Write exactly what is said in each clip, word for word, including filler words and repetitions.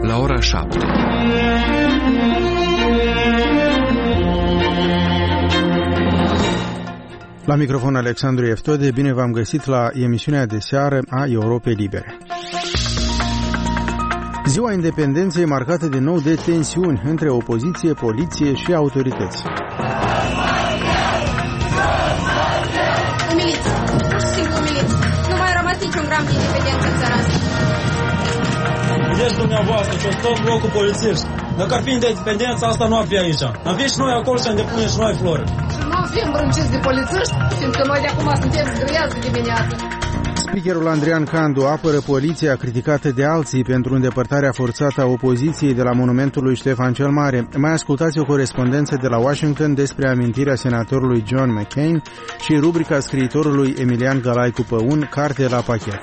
la ora șapte. La microfon Alexandru Eftode, bine v-am găsit la emisiunea de seară a Europei Libere. Ziua Independenței marcată de nou de tensiuni între opoziție, poliție și autorități. Umiliți, pur și simplu umiliți. Nu mai a rămas niciun gram de independență în țara asta. Vedeți dumneavoastră că tot blocul polițiști. Dacă ar fi independența asta, nu ar fi aici. Am fi și noi acolo să îndepunem și noi flori. Și nu fim brânciți de polițiști, fiindcă noi de acum suntem zgâriați de dimineață. Speakerul Andrian Candu apără poliția criticată de alții pentru îndepărtarea forțată a opoziției de la monumentul lui Ștefan cel Mare. Mai ascultați o corespondență de la Washington despre amintirea senatorului John McCain și rubrica scriitorului Emilian Galaicu Păun, Carte la pachet.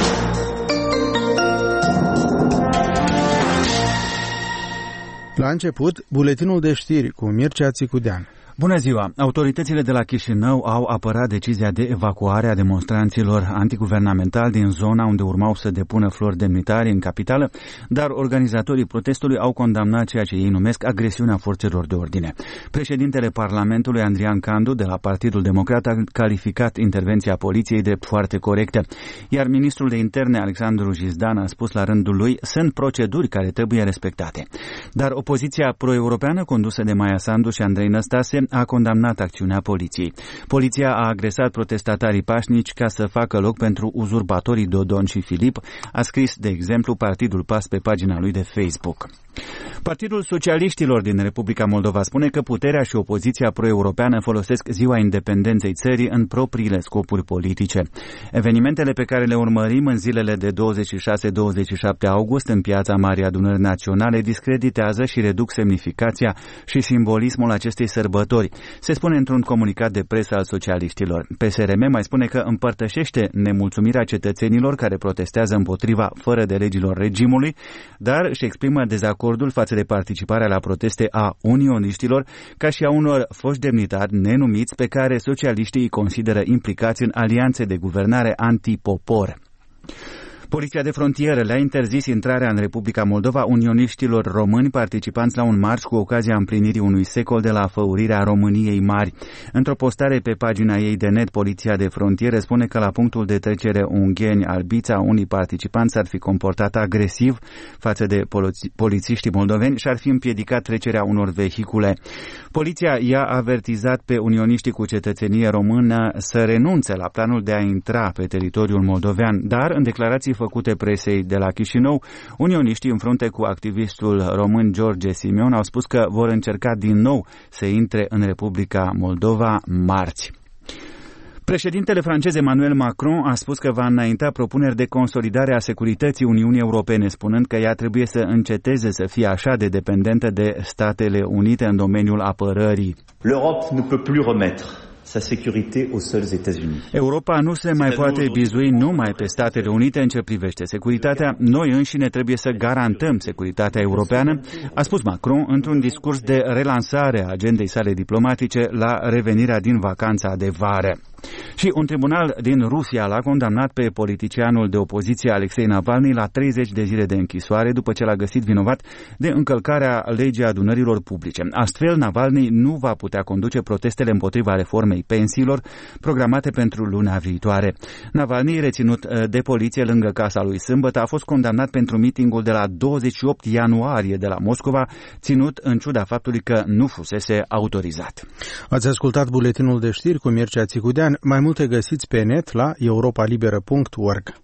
La început, buletinul de știri cu Mircea Țicudean. Bună ziua! Autoritățile de la Chișinău au apărat decizia de evacuare a demonstranților antiguvernamentali din zona unde urmau să depună flori demnitari în capitală, dar organizatorii protestului au condamnat ceea ce ei numesc agresiunea forțelor de ordine. Președintele Parlamentului, Andrian Candu, de la Partidul Democrat, a calificat intervenția poliției drept foarte corectă, iar ministrul de interne, Alexandru Jizdan, a spus la rândul lui: sunt proceduri care trebuie respectate. Dar opoziția pro-europeană, condusă de Maia Sandu și Andrei Năstase, a condamnat acțiunea poliției. Poliția a agresat protestatarii pașnici ca să facă loc pentru uzurpatorii Dodon și Filip, a scris, de exemplu, Partidul P A S pe pagina lui de Facebook. Partidul Socialiștilor din Republica Moldova spune că puterea și opoziția pro-europeană folosesc ziua independenței țării în propriile scopuri politice. Evenimentele pe care le urmărim în zilele de douăzeci și șase douăzeci și șapte august în piața Marii Adunări Naționale discreditează și reduc semnificația și simbolismul acestei sărbători, se spune într-un comunicat de presă al socialiștilor. P S R M mai spune că împărtășește nemulțumirea cetățenilor care protestează împotriva fără de legilor regimului, dar își exprimă dezacordul față de participarea la proteste a unioniștilor, ca și a unor foști demnitari nenumiți pe care socialiștii îi consideră implicați în alianțe de guvernare antipopor. Poliția de frontieră le-a interzis intrarea în Republica Moldova unioniștilor români participanți la un marș cu ocazia împlinirii unui secol de la făurirea României Mari. Într-o postare pe pagina ei de net, Poliția de frontieră spune că la punctul de trecere Ungheni-Albița, unii participanți ar fi comportat agresiv față de polițiștii moldoveni și ar fi împiedicat trecerea unor vehicule. Poliția i-a avertizat pe unioniștii cu cetățenie română să renunțe la planul de a intra pe teritoriul moldovean, dar în declarații făcute presei de la Chișinău, unioniștii în frunte cu activistul român George Simion au spus că vor încerca din nou să intre în Republica Moldova marți. Președintele francez Emmanuel Macron a spus că va înainta propuneri de consolidare a securității Uniunii Europene, spunând că ea trebuie să înceteze să fie așa de dependentă de Statele Unite în domeniul apărării. L'Europe ne peut plus remettre sa sécurité aux seuls États-Unis. Europa nu se mai poate bizui numai pe Statele Unite în ce privește securitatea. Noi înșine trebuie să garantăm securitatea europeană, a spus Macron într-un discurs de relansare a agendei sale diplomatice la revenirea din vacanța de vară. Și un tribunal din Rusia l-a condamnat pe politicianul de opoziție Alexei Navalny la treizeci de zile de închisoare după ce l-a găsit vinovat de încălcarea legii adunărilor publice. Astfel, Navalny nu va putea conduce protestele împotriva reformei pensiilor programate pentru luna viitoare. Navalny, reținut de poliție lângă casa lui sâmbătă, a fost condamnat pentru mitingul de la douăzeci și opt ianuarie de la Moscova, ținut în ciuda faptului că nu fusese autorizat. Ați ascultat buletinul de știri cu Mircea Țicudean. Mai multe găsiți pe net la europa liberă punct org.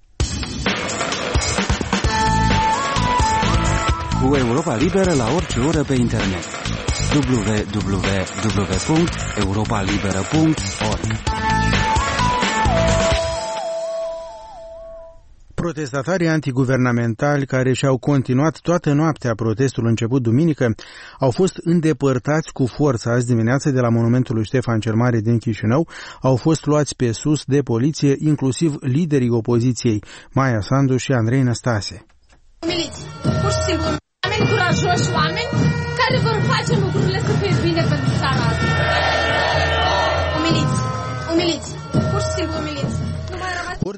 Cu Europa Liberă la orice oră pe internet. w w w punct europa liberă punct org. Protestatarii antiguvernamentali care și-au continuat toată noaptea protestul început duminică au fost îndepărtați cu forță azi dimineață de la monumentul lui Ștefan cel Mare din Chișinău, au fost luați pe sus de poliție, inclusiv liderii opoziției, Maia Sandu și Andrei Năstase. Umiliți, pur și simplu, oameni curajoși, oameni care vor face lucrurile să fie bine pentru țara asta. Umiliți, umiliți, pur și simplu umiliți.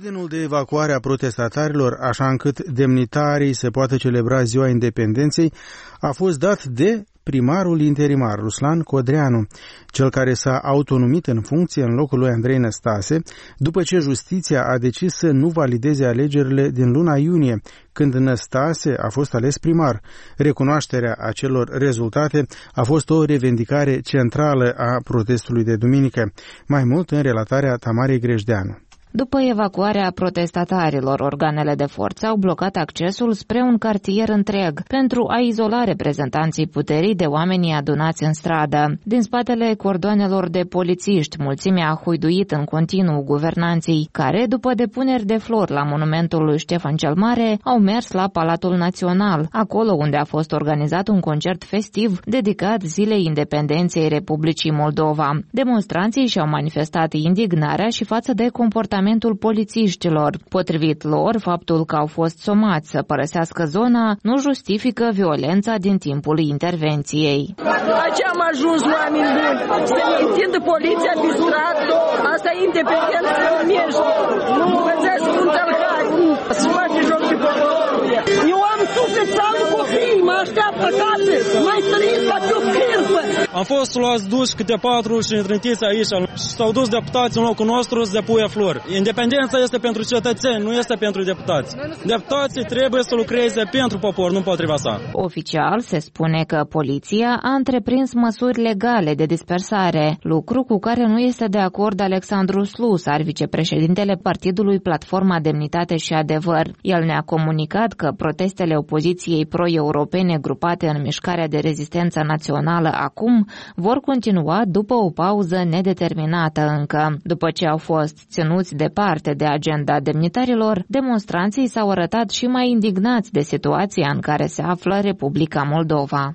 Ordinul de evacuare a protestatarilor, așa încât demnitarii se poată celebra Ziua Independenței, a fost dat de primarul interimar, Ruslan Codreanu, cel care s-a autonumit în funcție în locul lui Andrei Năstase, după ce justiția a decis să nu valideze alegerile din luna iunie, când Năstase a fost ales primar. Recunoașterea acelor rezultate a fost o revendicare centrală a protestului de duminică, mai mult în relatarea Tamarei Grejdeanu. După evacuarea protestatarilor, organele de forță au blocat accesul spre un cartier întreg pentru a izola reprezentanții puterii de oamenii adunați în stradă. Din spatele cordoanelor de polițiști, mulțimea a huiduit în continuu guvernanții, care, după depuneri de flori la monumentul lui Ștefan cel Mare, au mers la Palatul Național, acolo unde a fost organizat un concert festiv dedicat Zilei Independenței Republicii Moldova. Demonstranții și-au manifestat indignarea și față de comportamentul polițiștilor. Potrivit lor, faptul că au fost somați să părăsească zona nu justifică violența din timpul intervenției. La ce am ajuns, oameni buni? Să ne întindă poliția pe stradă, asta e independență numește. Nu învățați cum tălcari, să faci joc de poporul. Eu am suflet să am copii, mă așteaptă acasă, mai stăriți la pe o cârpă. Am fost luați duși câte patru și întrântiți aici și s-au dus deputați în locul nostru să depuie flori. Independența este pentru cetățeni, nu este pentru deputați. Deputații trebuie să lucreze pentru popor, nu împotriva sa. Oficial se spune că poliția a întreprins măsuri legale de dispersare, lucru cu care nu este de acord Alexandru Slusar, vicepreședintele partidului Platforma Demnitate și Adevăr. El ne-a comunicat că protestele opoziției pro-europene grupate în Mișcarea de Rezistență Națională acum vor continua după o pauză nedeterminată încă. După ce au fost ținuți departe de agenda demnitarilor, demonstranții s-au arătat și mai indignați de situația în care se află Republica Moldova.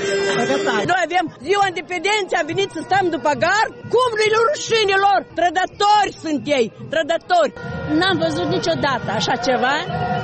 Noi avem Ziua Independenței, am venit să stăm după gard? Cum nu-i rușinilor? Trădători sunt ei, trădători. N-am văzut niciodată așa ceva.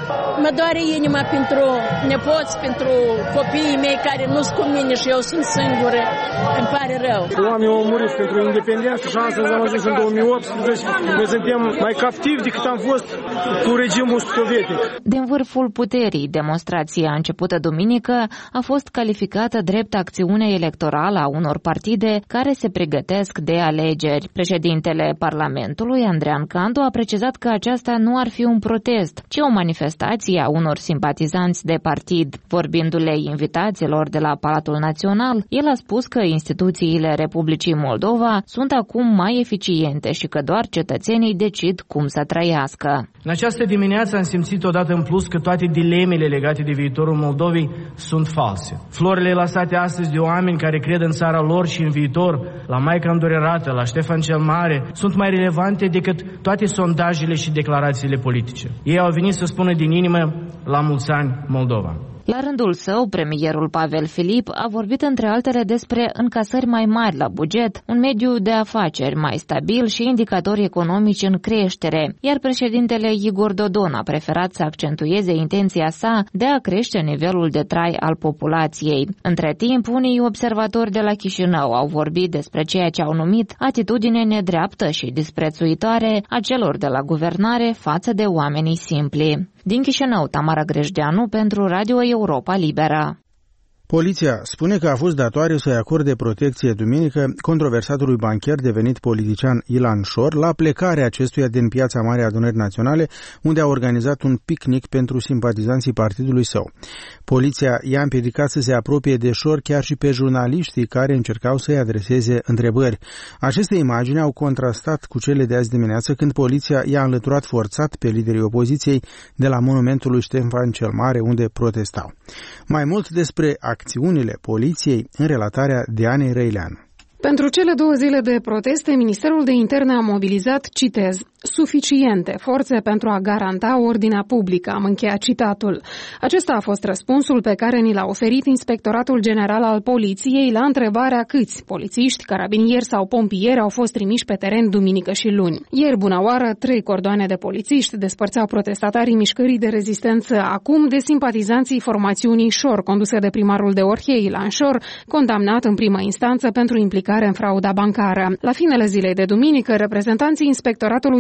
Mă doare inima pentru nepoți, pentru copiii mei care nu sunt cu mine și eu sunt singură. Îmi pare rău. Oamenii au murit pentru independență și astăzi am ajuns în două mii optsprezece. Noi suntem mai captivi decât am fost cu regimul sovietic. Din vârful puterii, demonstrația începută duminică a fost calificată drept acțiune electorală a unor partide care se pregătesc de alegeri. Președintele Parlamentului, Andrean Candu, a precizat că aceasta nu ar fi un protest, ci o manifestație a unor simpatizanți de partid. Vorbindu-le invitațiilor de la Palatul Național, el a spus că instituțiile Republicii Moldova sunt acum mai eficiente și că doar cetățenii decid cum să trăiască. În această dimineață am simțit odată în plus că toate dilemele legate de viitorul Moldovei sunt false. Florile lăsate astăzi de oameni care cred în țara lor și în viitor, la Maica Îndurerată, la Ștefan cel Mare, sunt mai relevante decât toate sondajele și declarațiile politice. Ei au venit să spună din inimă la mulți ani Moldova. La rândul său, premierul Pavel Filip a vorbit între altele despre încasări mai mari la buget, un mediu de afaceri mai stabil și indicatori economici în creștere, iar președintele Igor Dodon a preferat să accentueze intenția sa de a crește nivelul de trai al populației. Între timp, unii observatori de la Chișinău au vorbit despre ceea ce au numit atitudine nedreaptă și disprețuitoare a celor de la guvernare față de oamenii simpli. Din Chișinău, Tamara Grejdeanu pentru Radio Europa Liberă. Poliția spune că a fost datoare să-i acorde protecție duminică controversatului bancher devenit politician Ilan Șor la plecarea acestuia din Piața Mare Adunării Naționale, unde a organizat un picnic pentru simpatizanții partidului său. Poliția i-a împiedicat să se apropie de Șor chiar și pe jurnaliștii care încercau să-i adreseze întrebări. Aceste imagini au contrastat cu cele de azi dimineață, când poliția i-a înlăturat forțat pe liderii opoziției de la monumentul lui Ștefan cel Mare, unde protestau. Mai mult despre acțiunile poliției în relatarea Dianei Răileanu. Pentru cele două zile de proteste, Ministerul de Interne a mobilizat, citez, suficiente forțe pentru a garanta ordinea publică, am încheiat citatul. Acesta a fost răspunsul pe care ni l-a oferit Inspectoratul General al Poliției la întrebarea câți polițiști, carabinieri sau pompieri au fost trimiși pe teren duminică și luni. Ieri, bună oară, trei cordoane de polițiști despărțeau protestatarii mișcării de rezistență acum de simpatizanții formațiunii Șor, conduse de primarul de Orhei, Ilan Șor, condamnat în primă instanță pentru implicare în frauda bancară. La finele zilei de duminică, reprezentanții Inspectoratului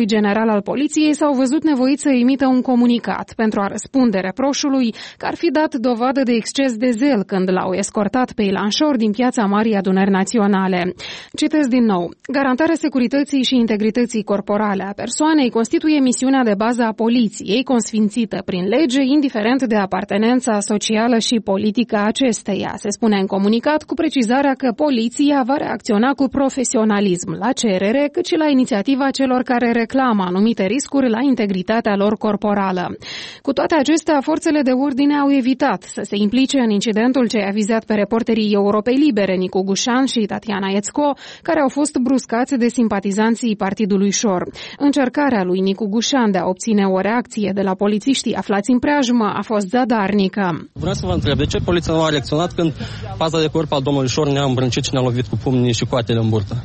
general al poliției s-au văzut nevoiți să emită un comunicat pentru a răspunde reproșului că ar fi dat dovadă de exces de zel când l-au escortat pe Ilan Șor din Piața Marii Adunări Naționale. Citez din nou. Garantarea securității și integrității corporale a persoanei constituie misiunea de bază a poliției, consfințită prin lege, indiferent de apartenența socială și politică a acesteia, se spune în comunicat, cu precizarea că poliția va reacționa cu profesionalism la cerere, cât și la inițiativa celor care reclamă anumite riscuri la integritatea lor corporală. Cu toate acestea, forțele de ordine au evitat să se implice în incidentul ce a vizat pe reporterii Europei Libere, Nicu Gușan și Tatiana Ețco, care au fost bruscați de simpatizanții partidului Șor. Încercarea lui Nicu Gușan de a obține o reacție de la polițiștii aflați în preajmă a fost zadarnică. Vreau să vă întreb, de ce poliția nu a reacționat când paza de corp al domnului Șor ne-a îmbrâncit și ne-a lovit cu pumnii și coatele în burtă?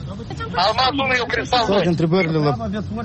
Toate întrebările la,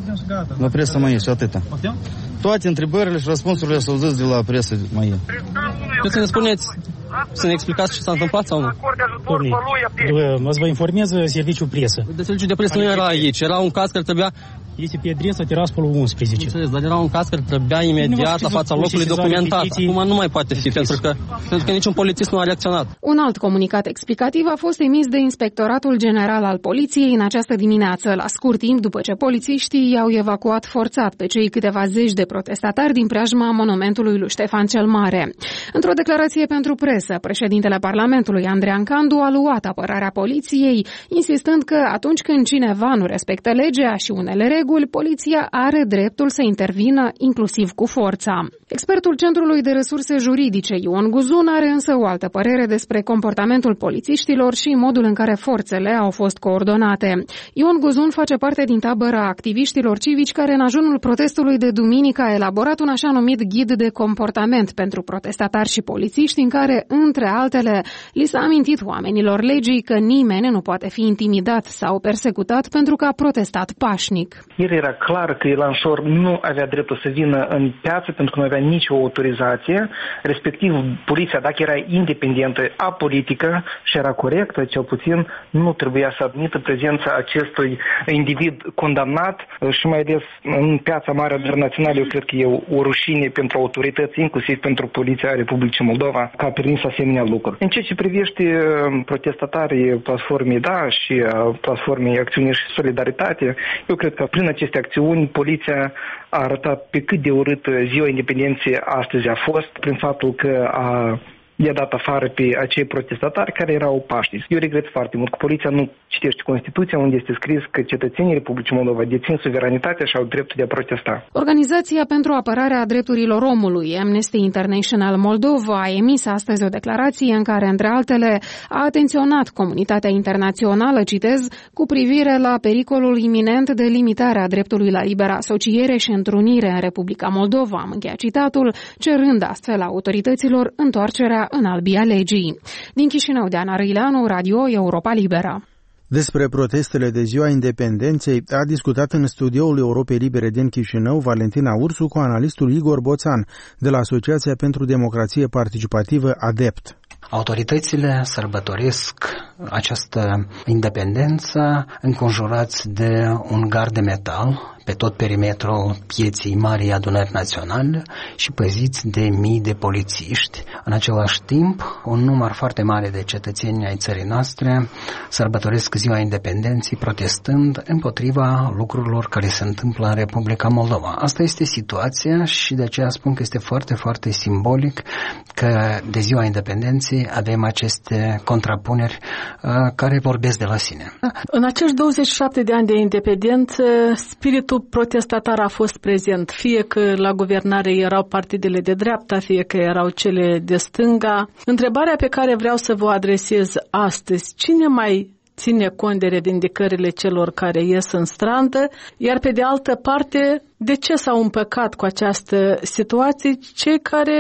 la presă mai e și atâta. Toate întrebările și răspunsurile s-au zis de la presă mai e. Puteți să ne spuneți, să ne explicați ce s-a întâmplat sau nu? Porni, vă, vă informez serviciul presă. De serviciul de presă nu era aici, era un caz care trebuia... Este pe adresa Tiraspolul unsprezece. Înțeles, dar era un caz care trebuia imediat la fața locului documentat. Acum nu mai poate fi, pentru că, pentru că niciun polițist nu a reacționat. Un alt comunicat explicativ a fost emis de Inspectoratul General al Poliției în această dimineață, la scurt timp după ce polițiștii i-au evacuat forțat pe cei câteva zeci de protestatari din preajma monumentului lui Ștefan cel Mare. Într-o declarație pentru presă, președintele Parlamentului, Andrean Candu, a luat apărarea poliției, insistând că atunci când cineva nu respectă legea și unele reguli, poliția are dreptul să intervină inclusiv cu forța. Expertul Centrului de Resurse Juridice, Ion Guzun, are însă o altă părere despre comportamentul polițiștilor și modul în care forțele au fost coordonate. Ion Guzun face parte din tabăra activiștilor civici care în ajunul protestului de duminică a elaborat un așa numit ghid de comportament pentru protestatari și polițiști, în care, între altele, li s-a amintit oamenilor legii că nimeni nu poate fi intimidat sau persecutat pentru că a protestat pașnic. Ieri era clar că Ilan Șor nu avea dreptul să vină în piață pentru că nu avea nicio autorizație, respectiv poliția, dacă era independentă, apolitică și era corectă, cel puțin nu trebuia să admită prezența acestui individ condamnat și mai ales în Piața Mare Adunări Naționale. Eu cred că e o rușine pentru autorități, inclusiv pentru Poliția Republicii Moldova, că a permis asemenea lucruri. În ceea ce privește protestatarii platformei Da și platformei Acțiune și Solidaritate, eu cred că prin aceste acțiuni, poliția a arătat pe cât de urât Ziua Independenței astăzi a fost, prin faptul că a i-a dat afară pe acei protestatari care erau pașnici. Eu regret foarte mult că poliția nu citește Constituția, unde este scris că cetățenii Republicii Moldova dețin suveranitatea și au dreptul de a protesta. Organizația pentru apărarea drepturilor omului, Amnesty International Moldova, a emis astăzi o declarație în care, între altele, a atenționat comunitatea internațională, citez, cu privire la pericolul iminent de limitare a dreptului la liberă asociere și întrunire în Republica Moldova, am încheiat citatul, cerând astfel autorităților întoarcerea în albia legii. Din Chișinău, Deana Răileanu, Radio Europa Liberă. Despre protestele de Ziua Independenței a discutat în studioul Europei Libere din Chișinău Valentina Ursu cu analistul Igor Boțan de la Asociația pentru Democrație Participativă ADEPT. Autoritățile sărbătoresc această independență înconjurați de un gard de metal pe tot perimetrul Pieței Marii Adunări Naționale și păziți de mii de polițiști. În același timp, un număr foarte mare de cetățeni ai țării noastre sărbătoresc Ziua Independenței protestând împotriva lucrurilor care se întâmplă în Republica Moldova. Asta este situația și de aceea spun că este foarte, foarte simbolic că de Ziua Independenței avem aceste contrapuneri uh, care vorbesc de la sine. În acești douăzeci și șapte de ani de independență, spiritul protestatar a fost prezent, fie că la guvernare erau partidele de dreapta, fie că erau cele de stânga. Întrebarea pe care vreau să vă adresez astăzi, cine mai ține cont de revindicările celor care ies în stradă, iar pe de altă parte, de ce s-au împăcat cu această situație cei care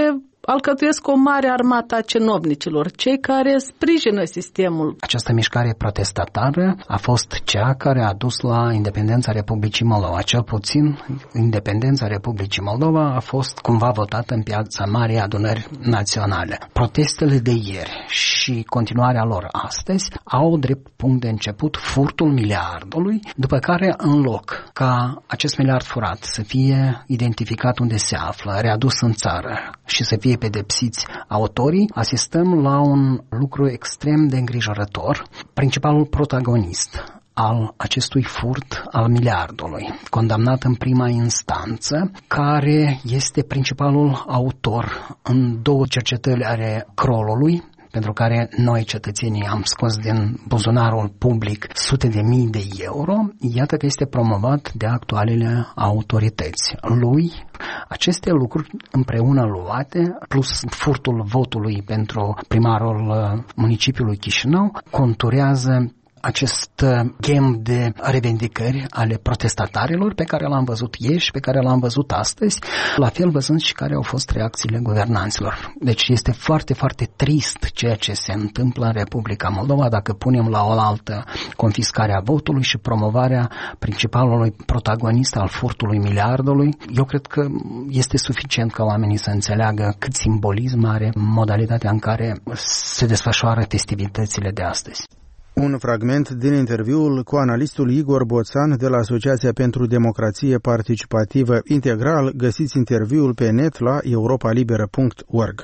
alcătuiesc o mare armată a cenovnicilor, cei care sprijină sistemul. Această mișcare protestatară a fost cea care a dus la independența Republicii Moldova. Cel puțin, independența Republicii Moldova a fost cumva votată în Piața Marii Adunări Naționale. Protestele de ieri și continuarea lor astăzi au drept punct de început furtul miliardului, după care, în loc ca acest miliard furat să fie identificat unde se află, readus în țară și să fie pedepsiți autorii, asistăm la un lucru extrem de îngrijorător. Principalul protagonist al acestui furt al miliardului, condamnat în prima instanță, care este principalul autor în două cercetări ale Krollului, pentru care noi, cetățenii, am scos din buzunarul public sute de mii de euro, iată că este promovat de actualele autorități. Lui, aceste lucruri împreună luate, plus furtul votului pentru primarul municipiului Chișinău, conturează acest game de revendicări ale protestatarilor pe care l-am văzut ieri și pe care l-am văzut astăzi, la fel văzând și care au fost reacțiile guvernanților. Deci este foarte, foarte trist ceea ce se întâmplă în Republica Moldova dacă punem la oaltă confiscarea votului și promovarea principalului protagonist al furtului miliardului. Eu cred că este suficient ca oamenii să înțeleagă cât simbolism are modalitatea în care se desfășoară festivitățile de astăzi. Un fragment din interviul cu analistul Igor Boțan de la Asociația pentru Democrație Participativă Integral. Găsiți interviul pe net la europa liberă punct org.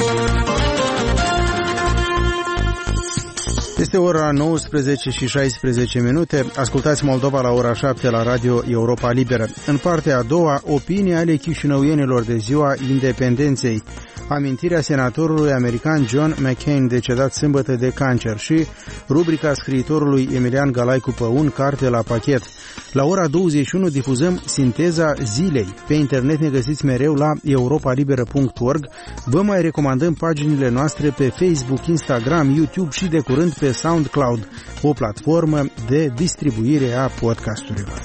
Este ora nouăsprezece și șaisprezece minute. Ascultați Moldova la ora șapte la Radio Europa Liberă. În partea a doua, opinii ale chișinăuienilor de ziua independenței, amintirea senatorului american John McCain, decedat sâmbătă de cancer, și rubrica scriitorului Emilian Galaicu Păun, Carte la pachet. La ora douăzeci și unu difuzăm Sinteza Zilei. Pe internet ne găsiți mereu la europa liberă punct org. Vă mai recomandăm paginile noastre pe Facebook, Instagram, YouTube și de curând pe SoundCloud, o platformă de distribuire a podcasturilor.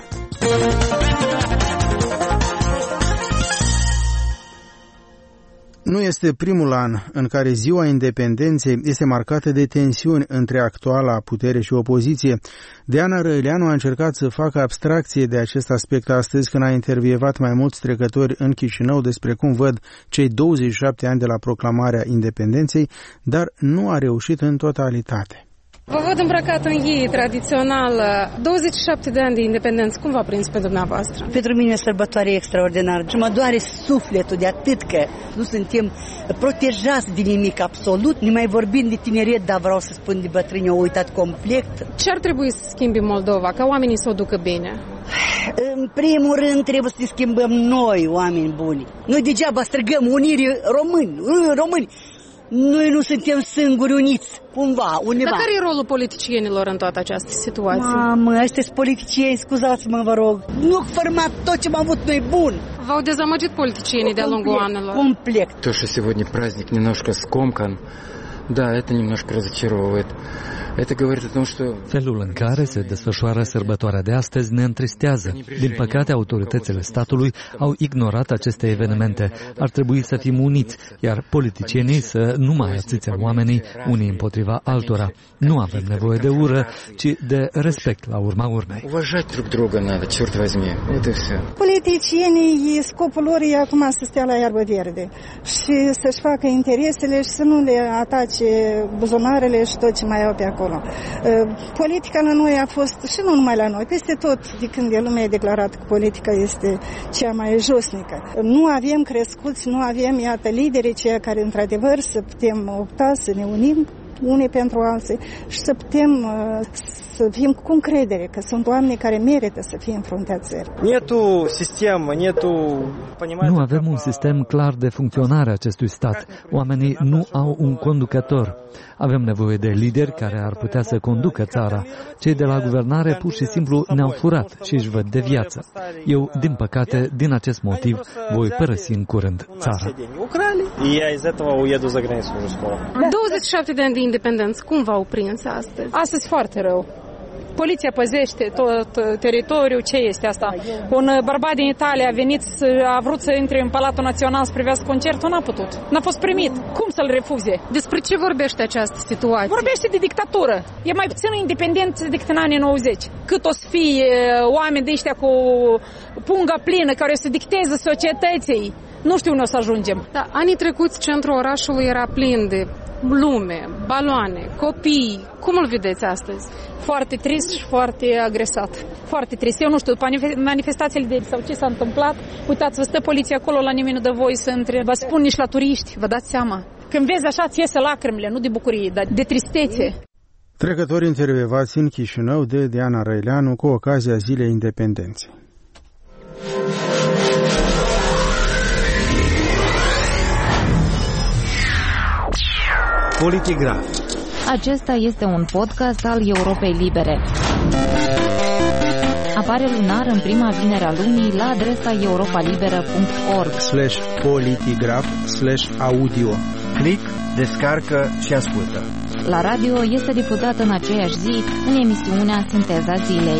Nu este primul an în care ziua independenței este marcată de tensiuni între actuala putere și opoziție. Diana Răileanu a încercat să facă abstracție de acest aspect astăzi când a intervievat mai mulți trecători în Chișinău despre cum văd cei douăzeci și șapte ani de la proclamarea independenței, dar nu a reușit în totalitate. Vă văd îmbrăcat în ghie tradițională. douăzeci și șapte de ani de independență, cum v-a prins pe dumneavoastră? Pentru mine e sărbătoare extraordinară și mă doare sufletul de atât că nu suntem protejați de nimic absolut. Nu mai vorbim de tineret, dar vreau să spun de bătrâni, au uitat complet. Ce ar trebui să schimbi Moldova, ca oamenii să o ducă bine? În primul rând trebuie să ne schimbăm noi, oameni buni. Noi degeaba strigăm unire români, români. Noi nu suntem singuri uniți, cumva, undeva. Dar care e rolul politicienilor în toată această situație? Mamă, ăștia sunt politicieni, scuzați-mă, vă rog. Nu au format tot ce am avut noi bun. V-au dezamăgit politicienii de-a lungul anilor? Complet. То, что сегодня праздник немножко скомкан, да, это немножко разочаровывает. Это говорит о том, что... Felul în care se desfășoară sărbătoarea de astăzi ne întristează. Din păcate, autoritățile statului au ignorat aceste evenimente. Ar trebui să fim uniți, iar politicienii să nu mai atâția oamenii unii împotriva altora. Nu avem nevoie de ură, ci de respect la urma urmei. Уважать друг друга надо, черт возьми. Вот и все. Politicienii, scopul lor e acum să stea la iarbă verde și să-și facă interesele și să nu le atace buzunarele și tot ce mai au pe acolo. Politica la noi a fost, și nu numai la noi, peste tot, de când de lumea a declarat că politica este cea mai josnică. Nu avem crescuți, nu avem, iată, liderii ceea care, într-adevăr, să putem opta, să ne unim unii pentru alții și să putem să fim cu încredere că sunt oameni care merită să fie în fruntea țării. Nu avem un sistem clar de funcționare a acestui stat. Oamenii nu au un conducător. Avem nevoie de lideri care ar putea să conducă țara. Cei de la guvernare pur și simplu ne-au furat și își văd de viață. Eu, din păcate, din acest motiv, voi părăsi în curând țara. douăzeci și șapte de ani de independență, cum v-au prins astăzi? Astăzi foarte rău. Poliția păzește tot teritoriul. Ce este asta? Un bărbat din Italia a venit, a vrut să intre în Palatul Național să privească concertul, n-a putut. N-a fost primit. Cum să-l refuze? Despre ce vorbește această situație? Vorbește de dictatură. E mai puțin independent decât în anii nouăzeci. Cât o să fie oameni de ăștia cu punga plină care să dicteze societății. Nu știu unde o să ajungem. Da, anii trecuți centrul orașului era plin de lume, baloane, copii. Cum îl vedeți astăzi? Foarte trist și foarte agresat. Foarte trist. Eu nu știu, după manifestațiile de sau ce s-a întâmplat, uitați, vă stă poliția acolo, la nimeni nu dă voie să intre. Vă spun nici la turiști, vă dați seama. Când vezi așa, ți iese lacrimile, nu de bucurie, dar de tristețe. Trecători intervievați în Chișinău de Diana Răileanu cu ocazia Zilei Independenței. Politigraf. Acesta este un podcast al Europei Libere. Apare lunar în prima vinere a lunii la adresa europalibera punct org slash politigraf slash audio. Click, descarcă și ascultă. La radio este difuzat în aceeași zi în emisiunea Sinteza Zilei.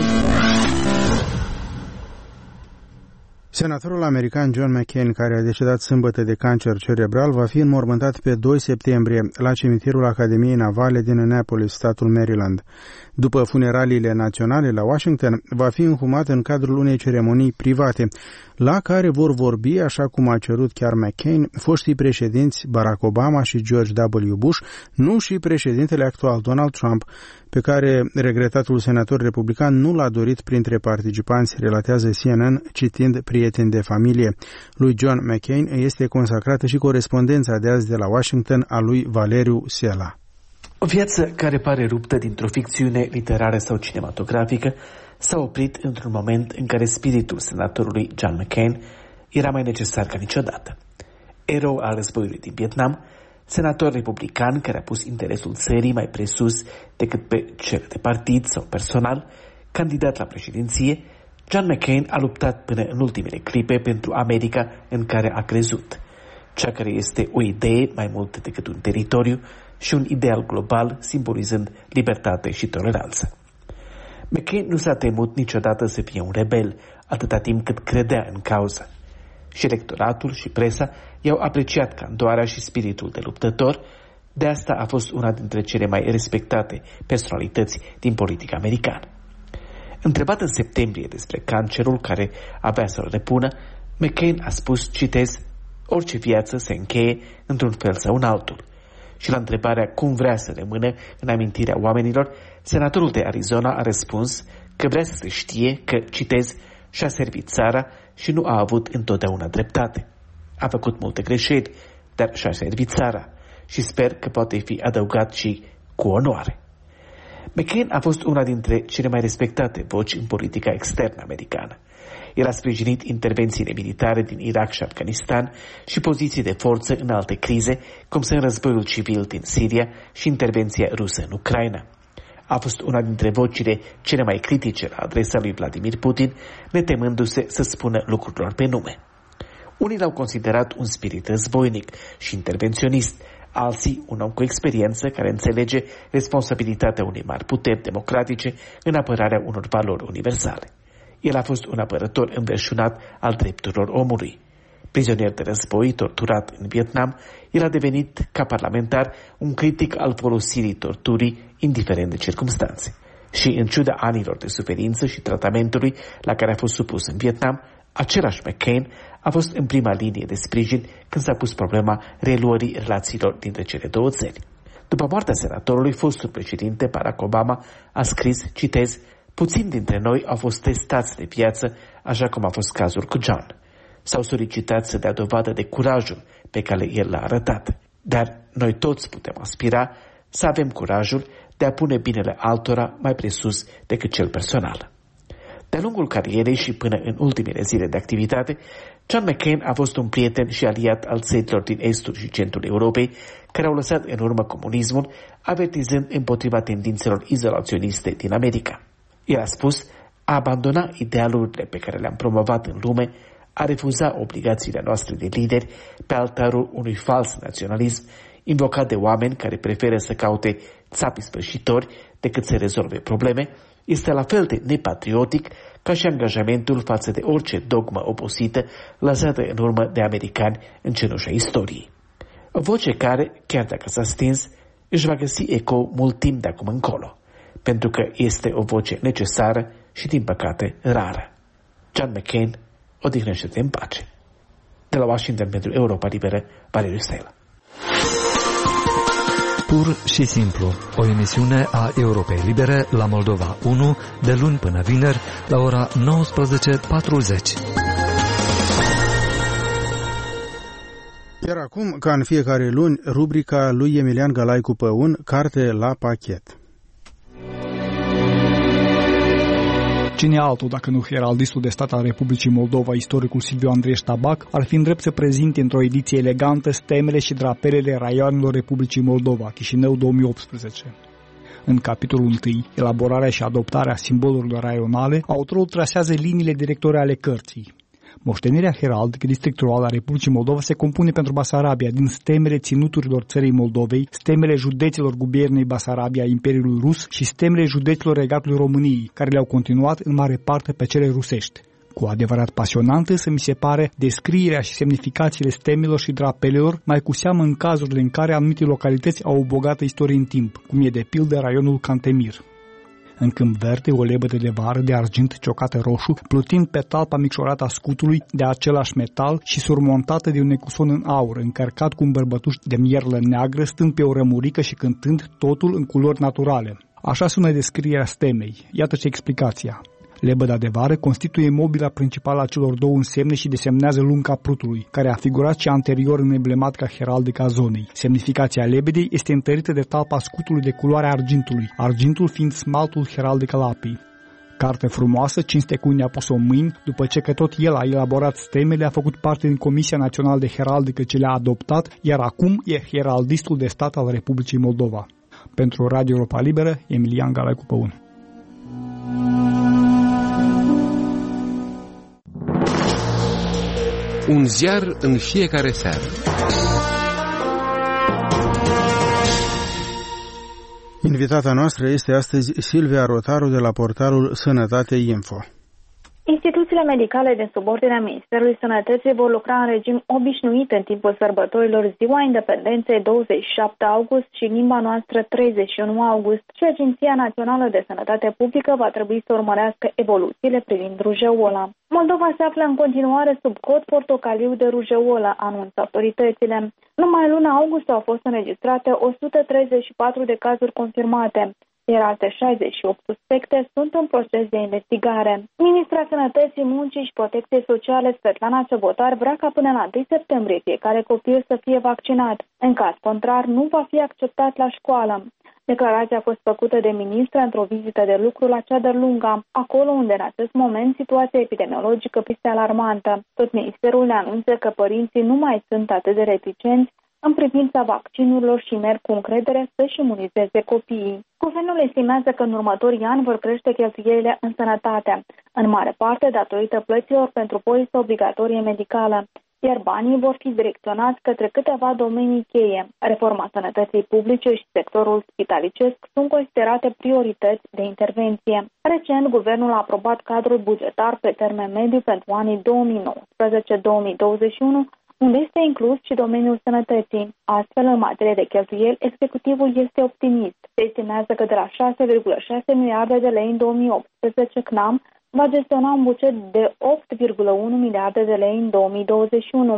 Senatorul american John McCain, care a decedat sâmbătă de cancer cerebral, va fi înmormântat pe doi septembrie la cimitirul Academiei Navale din Annapolis, statul Maryland. După funeraliile naționale la Washington, va fi înhumat în cadrul unei ceremonii private, la care vor vorbi, așa cum a cerut chiar McCain, foștii președinți Barack Obama și George W. Bush, nu și președintele actual Donald Trump, pe care regretatul senator republican nu l-a dorit printre participanți, relatează C N N, citind prieteni de familie. Lui John McCain este consacrată și corespondența de azi de la Washington a lui Valeriu Sela. O viață care pare ruptă dintr-o ficțiune literară sau cinematografică s-a oprit într-un moment în care spiritul senatorului John McCain era mai necesar ca niciodată. Erou al războiului din Vietnam, senator republican care a pus interesul țării mai presus decât pe cel de partid sau personal, candidat la președinție, John McCain a luptat până în ultimele clipe pentru America în care a crezut, cea care este o idee mai mult decât un teritoriu și un ideal global simbolizând libertate și toleranță. McCain nu s-a temut niciodată să fie un rebel, atâta timp cât credea în cauză. Și electoratul și presa i-au apreciat candoarea și spiritul de luptător, de asta a fost una dintre cele mai respectate personalități din politica americană. Întrebat în septembrie despre cancerul care avea să-l repună, McCain a spus, citez, orice viață se încheie într-un fel sau în altul. Și la întrebarea cum vrea să rămână în amintirea oamenilor, senatorul de Arizona a răspuns că vrea să se știe că, citez, și-a servit țara și nu a avut întotdeauna dreptate. A făcut multe greșeli, dar și-a servit țara și sper că poate fi adăugat și cu onoare. McCain a fost una dintre cele mai respectate voci în politica externă americană. El a sprijinit intervențiile militare din Irak și Afganistan și poziții de forță în alte crize, cum sunt războiul civil din Siria și intervenția rusă în Ucraina. A fost una dintre vocile cele mai critice la adresa lui Vladimir Putin, netemându-se să spună lucrurilor pe nume. Unii l-au considerat un spirit războinic și intervenționist, alții un om cu experiență care înțelege responsabilitatea unei mari puteri democratice în apărarea unor valori universale. El a fost un apărător înverșunat al drepturilor omului. Prizonier de război, torturat în Vietnam, el a devenit, ca parlamentar, un critic al folosirii torturii, indiferent de circumstanțe. Și, în ciuda anilor de suferință și tratamentului la care a fost supus în Vietnam, același McCain a fost în prima linie de sprijin când s-a pus problema reluării relațiilor dintre cele două țări. După moartea senatorului, fostul președinte Barack Obama a scris, citez, puțini dintre noi au fost testați de viață, așa cum a fost cazul cu John. S-au solicitat să dea dovadă de curajul pe care el l-a arătat. Dar noi toți putem aspira să avem curajul de a pune binele altora mai presus decât cel personal. De-a lungul carierei și până în ultimele zile de activitate, John McCain a fost un prieten și aliat al țărilor din estul și centrul Europei, care au lăsat în urmă comunismul, avertizând împotriva tendințelor izolaționiste din America. El a spus, a abandona idealurile pe care le-am promovat în lume, a refuza obligațiile noastre de lideri pe altarul unui fals naționalism, invocat de oameni care preferă să caute țapi sfârșitori decât să rezolve probleme, este la fel de nepatriotic ca și angajamentul față de orice dogmă oposită lăsată în urmă de americani în cenușa istoriei. O voce care, chiar dacă s-a stins, își va găsi eco mult timp de acum încolo, pentru că este o voce necesară și, din păcate, rară. John McCain, odihnește-te în pace. De la Washington pentru Europa Liberă, Valeriu Stelă. Pur și simplu, o emisiune a Europei Libere la Moldova unu, de luni până vineri, la ora nouăsprezece patruzeci. Iar acum, ca în fiecare luni, rubrica lui Emilian Galaicu Păun, Carte la pachet. Cine altul, dacă nu heraldistul de stat al Republicii Moldova, istoricul Silviu Andrei Ștabac, ar fi îndrept să prezinte într-o ediție elegantă stemele și drapelele raioanelor Republicii Moldova, Chișinău două mii optsprezece. În capitolul unu, elaborarea și adoptarea simbolurilor raionale, autorul trasează liniile directoare ale cărții. Moștenirea heraldică districtuală a Republicii Moldova se compune pentru Basarabia din stemele ținuturilor țării Moldovei, stemele județelor guberniei Basarabia a Imperiului Rus și stemele județelor Regatului României, care le-au continuat în mare parte pe cele rusești. Cu adevărat pasionantă, să mi se pare, descrierea și semnificațiile stemelor și drapelelor, mai cu seamă în cazurile în care anumite localități au o bogată istorie în timp, cum e de pildă raionul Cantemir. În câmp verde, o lebădă de vară de argint ciocată roșu, plutind pe talpa micșorată a scutului de același metal și surmontată de un ecuson în aur, încărcat cu un bărbătuș de mierlă neagră, stând pe o rămurică și cântând totul în culori naturale. Așa sună descrierea stemei. Iată ce explicația. Lebăda de vară constituie mobila principală a celor două însemne și desemnează lunga prutului, care a figurat și anterior în emblematica heraldică a zonei. Semnificația lebedei este întărită de talpa scutului de culoarea argintului, argintul fiind smaltul heraldic al apei. Carte frumoasă, cinste cu unii a pus-o în mâini, după ce că tot el a elaborat stemele, a făcut parte din Comisia Națională de Heraldică ce le-a adoptat, iar acum e heraldistul de stat al Republicii Moldova. Pentru Radio Europa Liberă, Emilian Galaicu Păun. Un ziar în fiecare seară. Invitata noastră este astăzi Silvia Rotaru de la portalul Sănătate Info. Instituțiile medicale din subordinea Ministerului Sănătății vor lucra în regim obișnuit în timpul sărbătorilor Ziua Independenței douăzeci și șapte august și în limba noastră treizeci și unu august și Agenția Națională de Sănătate Publică va trebui să urmărească evoluțiile privind rujeola. Moldova se află în continuare sub cod portocaliu de rujeolă, anunță autoritățile. Numai în luna august au fost înregistrate o sută treizeci și patru de cazuri confirmate, iar alte șaizeci și opt suspecte sunt în proces de investigare. Ministra Sănătății, Muncii și Protecției Sociale, Svetlana Cebotar, vrea ca până la întâi septembrie fiecare copil să fie vaccinat. În caz contrar, nu va fi acceptat la școală. Declarația a fost făcută de ministra într-o vizită de lucru la Ceadărlunga, acolo unde în acest moment situația epidemiologică este alarmantă. Tot ministerul ne anunță că părinții nu mai sunt atât de reticenți în privința vaccinurilor și merg cu încredere să-și imunizeze copiii. Guvernul estimează că în următorii ani vor crește cheltuielile în sănătate, în mare parte datorită plăților pentru poliță obligatorie medicală, iar banii vor fi direcționați către câteva domenii cheie. Reforma sănătății publice și sectorul spitalicesc sunt considerate priorități de intervenție. Recent, guvernul a aprobat cadrul bugetar pe termen mediu pentru anii două mii nouăsprezece două mii douăzeci și unu, unde este inclus și domeniul sănătății. Astfel, în materie de cheltuieli, executivul este optimist. Se estimează că de la șase virgulă șase miliarde de lei în două mii optsprezece, C N A M va gestiona un buget de opt virgulă unu miliarde de lei în două mii douăzeci și unu.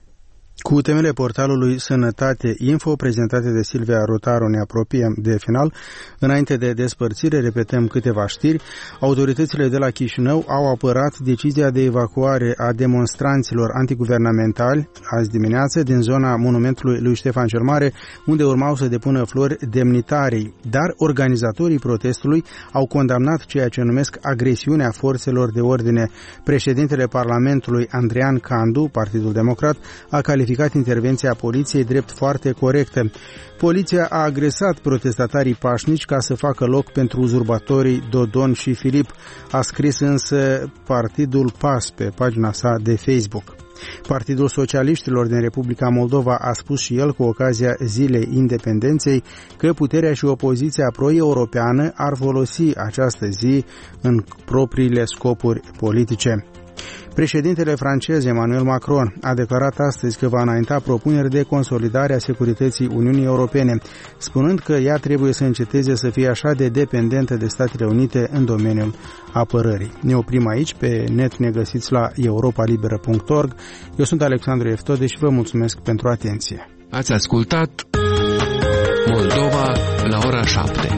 Cu temele portalului Sănătate Info, prezentate de Silvia Rotaru, ne apropiem de final. Înainte de despărțire, repetăm câteva știri. Autoritățile de la Chișinău au apărat decizia de evacuare a demonstranților antiguvernamentali azi dimineață din zona monumentului lui Ștefan cel Mare, unde urmau să depună flori demnitarii. Dar organizatorii protestului au condamnat ceea ce numesc agresiunea forțelor de ordine. Președintele Parlamentului, Andrean Candu, Partidul Democrat, a calificat intervenția poliției drept foarte corectă. Poliția a agresat protestatarii pașnici ca să facă loc pentru uzurpatorii Dodon și Filip, a scris însă Partidul P A S pe pagina sa de Facebook. Partidul Socialiștilor din Republica Moldova a spus și el cu ocazia Zilei Independenței că puterea și opoziția pro-europeană ar folosi această zi în propriile scopuri politice. Președintele francez Emmanuel Macron a declarat astăzi că va înainta propuneri de consolidare a securității Uniunii Europene, spunând că ea trebuie să înceteze să fie așa de dependentă de Statele Unite în domeniul apărării. Ne oprim aici, pe net ne găsiți la europa liberă punct org. Eu sunt Alexandru Eftode și vă mulțumesc pentru atenție. Ați ascultat Moldova la ora șapte.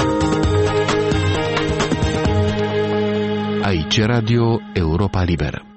Aici Radio Europa Liberă.